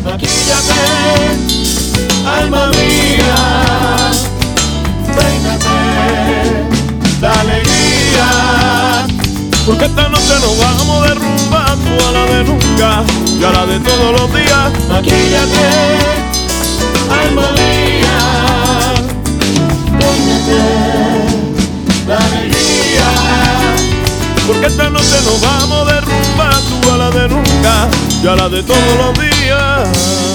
Maquíllate, alma mía, peínate de alegría, porque esta noche nos vamos de rumba, tú a la de nunca y a la de todos los días. Maquíllate, alma mía, peínate de alegría, porque esta noche nos vamos de rumba, tú a la de nunca y a la de todos los días.